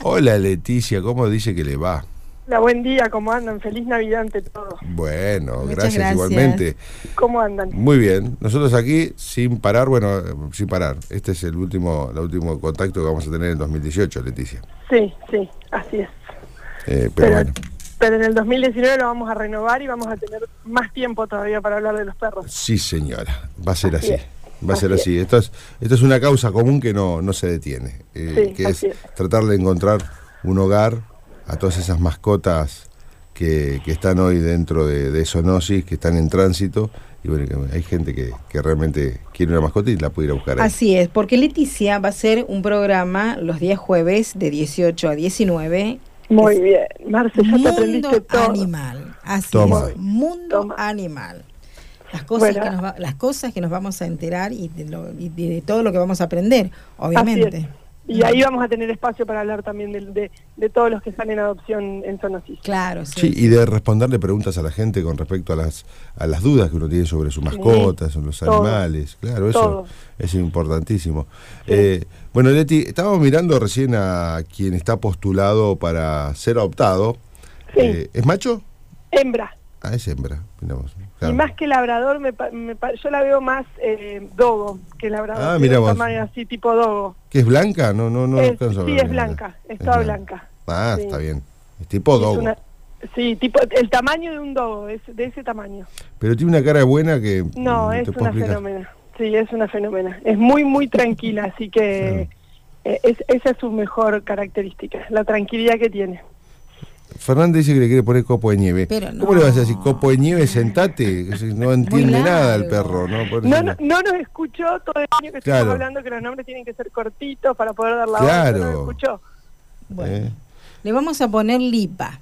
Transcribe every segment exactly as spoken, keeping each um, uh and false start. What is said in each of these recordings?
Hola Leticia, ¿cómo dice que le va? Hola, buen día, ¿cómo andan? Feliz Navidad ante todo. Bueno, Muchas gracias, gracias igualmente. ¿Cómo andan? Muy bien, nosotros aquí sin parar, bueno, sin parar. Este es el último, el último contacto que vamos a tener en dos mil dieciocho, Leticia. Sí, sí, así es. Eh, pero, Pero, bueno. pero en el dos mil diecinueve lo vamos a renovar y vamos a tener más tiempo todavía para hablar de los perros. Sí, señora, va a ser así. Así es. Va a ser Así así. Esto es, esto es una causa común que no, no se detiene. Eh, Sí, que es, así es. tratar de encontrar un hogar a todas esas mascotas que, que están hoy dentro de, de Zoonosis, que están en tránsito. Y bueno, que hay gente que, que realmente quiere una mascota y la puede ir a buscar ahí. Así es, porque Leticia va a hacer un programa los días jueves de dieciocho a diecinueve. Muy bien, Marce, ya te Mundo aprendiste todo. Animal. Así Toma. es, Mundo Toma. Animal. Las cosas, Bueno. que nos va- las cosas que nos vamos a enterar y de, lo- y de todo lo que vamos a aprender, obviamente. Así es. Y ahí vamos a tener espacio para hablar también de, de, de todos los que están en adopción en Zoonosis. Claro, sí. Sí, y de responderle preguntas a la gente con respecto a las a las dudas que uno tiene sobre su mascota, sobre los todo, animales. Claro, eso todo. es importantísimo. Sí. Eh, bueno, Leti, estábamos mirando recién a quien está postulado para ser adoptado. Sí. Eh, ¿Es macho? Hembra. Ah, es hembra. Miramos, claro. Y más que labrador, me, pa- me pa- yo la veo más eh, dogo que labrador. Ah, Tiene mira un vos. tamaño así tipo dogo. ¿Que es blanca? No, no, no Es- alcanzo a sí, ver es bien. blanca, es toda blanca. Ah, Sí. está bien. Es tipo Es dogo. una- sí, tipo el tamaño de un dogo, es de ese tamaño. Pero tiene una cara buena que No, mm, es te puedo una explicar. fenómena. Sí, es una fenómena. Es muy, muy tranquila, así que eh, es, esa es su mejor característica, la tranquilidad que tiene. Fernández dice que le quiere poner copo de nieve. Pero ¿Cómo no. le vas a decir copo de nieve, sentate? Que si No entiende largo. nada el perro, ¿no? Por No, eso- no, no nos escuchó todo el año que Claro. estamos hablando que los nombres tienen que ser cortitos para poder dar la Claro. voz. No nos escuchó. Bueno, Eh, le vamos a poner Lipa.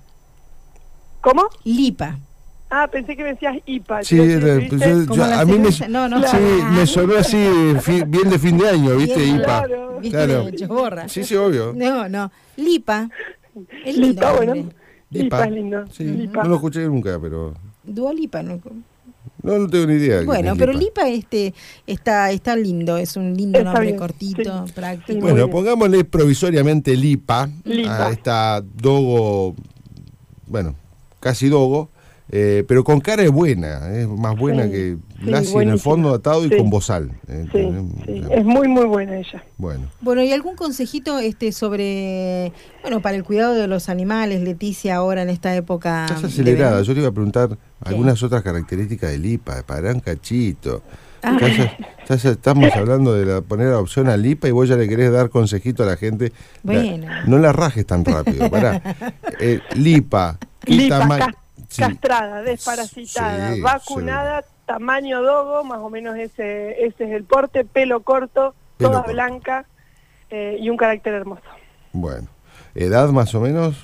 ¿Cómo? Lipa. Ah, pensé que me decías I P A. Sí, Yo- era- ¿viste? pues yo- Como yo- la a mí me, cerveza. No, no, sí, claro. me sonó así, fi- bien de fin de año, ¿viste? Bien, I P A. claro. ¿Viste? Claro. Choborra. Sí, sí, obvio. No, no. Lipa. Es lindo. Lipa, bueno. nombre. Lipa es lindo. Sí, Lipa. no lo escuché nunca, pero Dua Lipa, ¿no? no, no tengo ni idea. de Bueno, quién es pero Lipa. Lipa este está está lindo, es un lindo Está nombre bien, cortito, sí. práctico. Sí, muy Bueno, bien. pongámosle provisoriamente Lipa, Lipa. a esta dogo, bueno, casi dogo, eh, pero con cara de buena, es más buena Sí, que sí, Lassie en el buenísima. fondo atado y Sí. con bozal. eh, Sí, eh, sí, eh, es muy, muy buena ella. Bueno, Bueno, ¿y algún consejito este sobre, bueno, para el cuidado de los animales, Leticia, ahora en esta época? estás de acelerada. verano? Yo te iba a preguntar algunas otras características de Lipa, para un cachito. Ah. Ya se- ya se- estamos hablando de la, poner adopción a Lipa y vos ya le querés dar consejito a la gente. La- Bueno. no la rajes tan rápido, pará. Eh, Lipa, ¿qué Lipa, tama- cas- Sí. castrada, desparasitada, Sí, vacunada, tamaño dogo, más o menos ese, ese es el porte, pelo corto, Pelo toda corto. blanca eh, y un carácter hermoso. Bueno, ¿edad más o menos?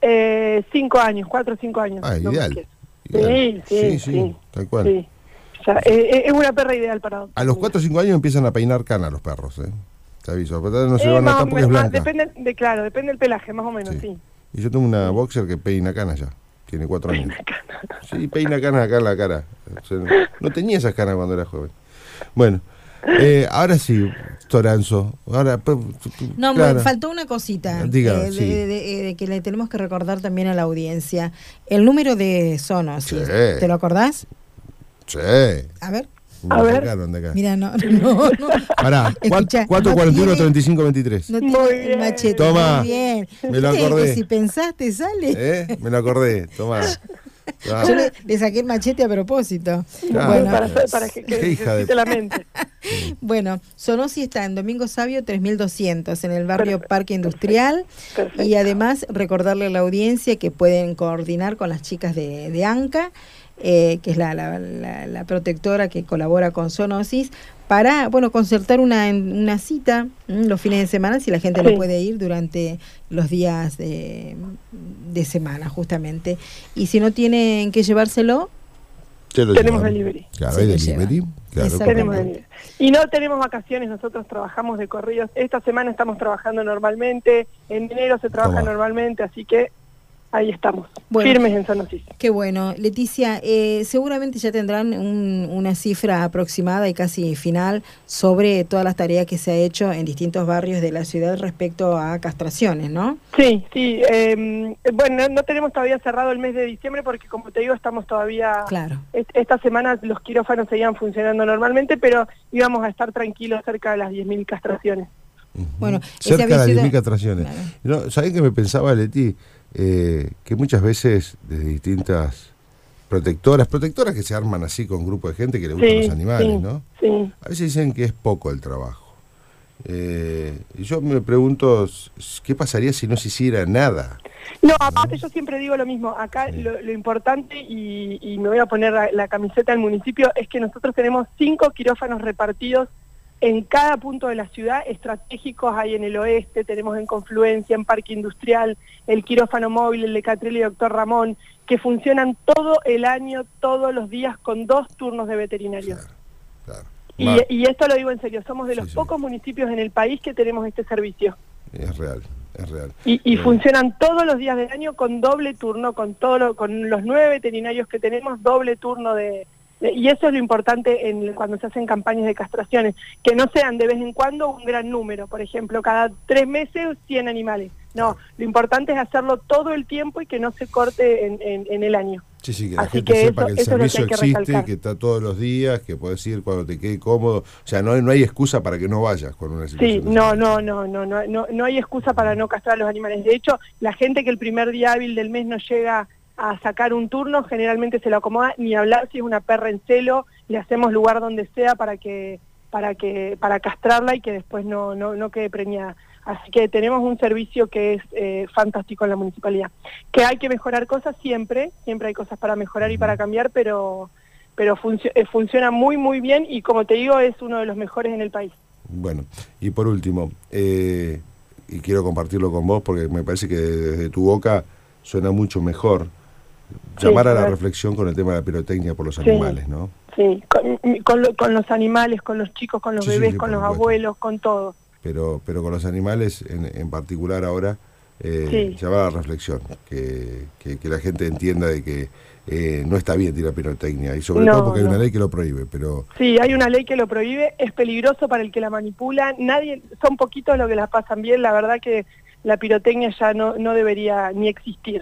Eh, cinco años, cuatro o cinco años. Ah, no ideal. más que Ideal. Sí, sí, sí. tal cual. eso. Sí. O sea, eh, eh, es una perra ideal para adoptar. A los cuatro o cinco años empiezan a peinar cana los perros, ¿eh? Te aviso, pero no se Eh, van a más o notar porque es menos, blanca. depende de, claro, depende del pelaje, más o menos, Sí. sí. Y yo tengo una boxer que peina cana ya, tiene cuatro años. Sí, peina canas acá en la cara. O sea, no, no tenía esas canas cuando era joven. Bueno, eh, ahora sí, Toranzo. Ahora, p- p- No, claro. me faltó una cosita Diga, eh, de, sí. de- de- de que le tenemos que recordar también a la audiencia. El número de Zoonosis, Sí. ¿te lo acordás? Sí. A ver, Me A lo ver. sacaron de acá. mira, no, no, no. Pará, Escuchá, cuatro no cuarenta y uno, tiene- treinta y cinco, veintitrés. No Muy tiene el bien. machete. Toma, Muy bien. me lo ¿Viste acordé. que si pensaste sale? ¿Eh? Me lo acordé, tomá. Ah, Yo le, le saqué el machete a propósito. Claro. Bueno, para, hacer- para que, que Qué hija de- ejercite la mente. bueno, Zoonosis está en Domingo Sabio tres mil doscientos, en el barrio Perfecto, Parque Industrial. Perfecto. Y además recordarle a la audiencia que pueden coordinar con las chicas de, de ANCA, eh, que es la, la, la, la protectora que colabora con Zoonosis, para, bueno, concertar una, una cita ¿m? los fines de semana, si la gente Sí. no puede ir durante los días de, de semana, justamente. Y si no tienen que llevárselo, te lo Tenemos llevan. delivery. Claro, Se hay lo delivery. llevan. Claro, Exactamente. Tenemos claro. delivery. Y no tenemos vacaciones, nosotros trabajamos de corridos. Esta semana estamos trabajando normalmente, en enero se trabaja Toma. normalmente, así que ahí estamos, bueno, firmes en Zoonosis. Qué bueno. Leticia, eh, seguramente ya tendrán un, una cifra aproximada y casi final sobre todas las tareas que se ha hecho en distintos barrios de la ciudad respecto a castraciones, ¿no? Sí, sí. Eh, bueno, no, no tenemos todavía cerrado el mes de diciembre porque, como te digo, estamos todavía... Claro. Est esta semana los quirófanos seguían funcionando normalmente, pero íbamos a estar tranquilos cerca de las diez mil castraciones. Uh-huh. Bueno, cerca de las diez mil castraciones. Claro. No, ¿sabés qué me pensaba, Leti? Eh, que muchas veces desde distintas protectoras, protectoras que se arman así con grupos de gente que le gustan sí, los animales, sí, ¿no? Sí. A veces dicen que es poco el trabajo. Eh, y yo me pregunto, ¿qué pasaría si no se hiciera nada? No, aparte yo siempre digo lo mismo, acá sí. lo, lo importante, y, y me voy a poner la, la camiseta del municipio, es que nosotros tenemos cinco quirófanos repartidos en cada punto de la ciudad, estratégicos, hay en el oeste, tenemos en Confluencia, en Parque Industrial, el quirófano móvil, el de Catril y Doctor Ramón, que funcionan todo el año, todos los días, con dos turnos de veterinarios. Claro, claro. Y, y esto lo digo en serio, somos de los sí, sí. pocos municipios en el país que tenemos este servicio. Es real, es real. Y, y eh. funcionan todos los días del año con doble turno, con todo lo, con los nueve veterinarios que tenemos, doble turno de... Y eso es lo importante en, cuando se hacen campañas de castraciones, que no sean de vez en cuando un gran número, por ejemplo, cada tres meses cien animales. No, lo importante es hacerlo todo el tiempo y que no se corte en, en, en el año. Sí, sí, que la Así gente que sepa eso, que el eso servicio es lo que hay que existe, recalcar. que está todos los días, que puedes ir cuando te quede cómodo. O sea, no, no hay excusa para que no vayas con una situación. Sí, no, no, no, no, no, no, no hay excusa para no castrar a los animales. De hecho, la gente que el primer día hábil del mes no llega a sacar un turno, generalmente se lo acomoda, ni hablar si es una perra en celo, le hacemos lugar donde sea para que para que para castrarla y que después no no, no quede preñada. Así que tenemos un servicio que es eh, fantástico en la municipalidad. Que hay que mejorar cosas siempre, siempre hay cosas para mejorar y para cambiar, pero pero func eh, funciona muy muy bien y, como te digo, es uno de los mejores en el país. Bueno, y por último, eh, y quiero compartirlo con vos porque me parece que desde tu boca suena mucho mejor, llamar sí, a la reflexión con el tema de la pirotecnia por los sí, animales, ¿no? Sí, con, con, lo, con los animales, con los chicos, con los sí, bebés, sí, con los supuesto. abuelos, con todo. Pero pero con los animales en, en particular ahora, eh, sí. llamar a la reflexión, que, que, que la gente entienda de que eh, no está bien tirar pirotecnia, y sobre no, todo porque no. hay una ley que lo prohíbe, pero... Sí, hay una ley que lo prohíbe, es peligroso para el que la manipula, nadie, son poquitos los que la pasan bien, la verdad que la pirotecnia ya no, no debería ni existir.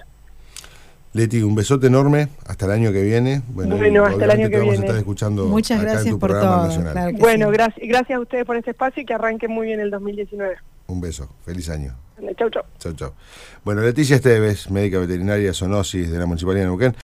Leti, un besote enorme, hasta el año que viene. Bueno, bueno hasta el año que vamos viene. A estar escuchando Muchas acá gracias en tu por programa todo. nacional. Claro bueno, sí. gracias, gracias a ustedes por este espacio y que arranquen muy bien el dos mil diecinueve. Un beso, feliz año. Chau, chau. Chau, chau. Bueno, Leticia Esteves, médica veterinaria Zoonosis de la Municipalidad de Neuquén.